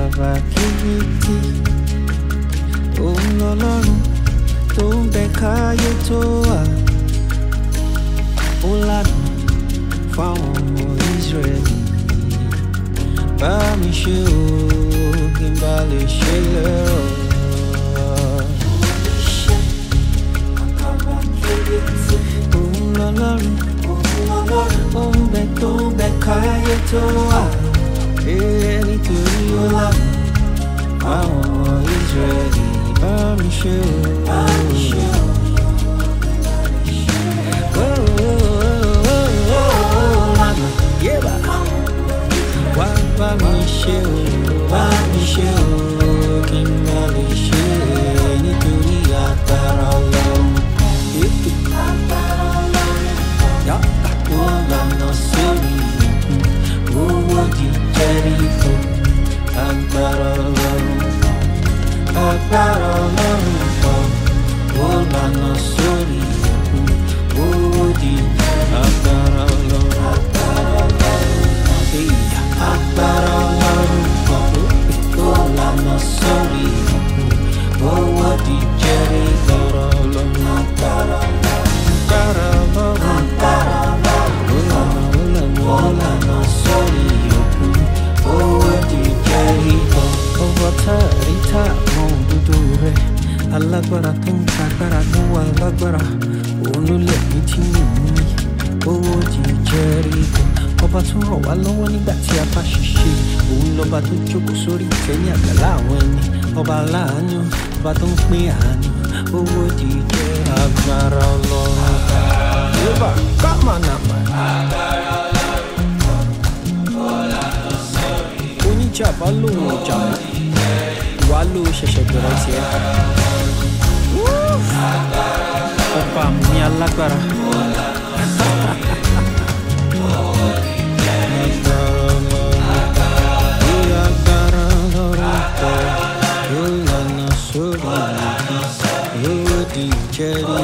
àkàbà kìrìtì. Òun lọ́lọ́run tó ń bẹ káyé tó wà. Ó lànà fáwọn ọmọ Ísírẹ́lì. Bá mi ṣe o, kí n bá lè ṣe lẹ́rọ̀. Òun lọ́lọ́run ó ń bẹ tó ń bẹ káyé tó wà. Nítorí ó lànà fáwọn ọmọ Ísírẹ́lì. Bá mi ṣe o. Bá mi ṣe o, bá mi ṣe o, kí n má lè ṣe nítorí agbára Ọlọ́run. Ó lànà sórí owó di Jẹ́ríkò. Agbára Ọlọ́run, agbára Ọlọ́run pọ̀. Ó lànà sórí owó di agbára Ọlọ́run. Agbára Ọlọ́run pọ̀. Ó lànà sórí owó di Jẹ́ríkò. Agbára Ọlọ́run pọ̀. Ó lànà sórí owó di Jẹ́ríkò. Ọba táàríta mọ òdodo rẹ̀, alágbára tó ń kagbára tó wà lágbára. Òun ló lẹ̀mí tí mò ń mí. Owó di Jẹ́ríkò. Ọba tó ràn wá lọ́wọ́ nígbà tí a bá ṣiṣẹ́. Òun lọ́ba tó jókòó sórí ìtẹ́ ní àgbàlá àwọn ẹni. Ọba aláàánú, ọba tó ń pín àánú. Owó di jẹ́ agbára Ọlọ́run. Yorùbá kámánàmá. Oníjà bá lòun ọjà mọ́. Wàá ló ṣẹ̀ṣẹ̀ bẹ̀rẹ̀ tiẹ̀. Ọba mi ní alágbára. Jẹ́ríkò.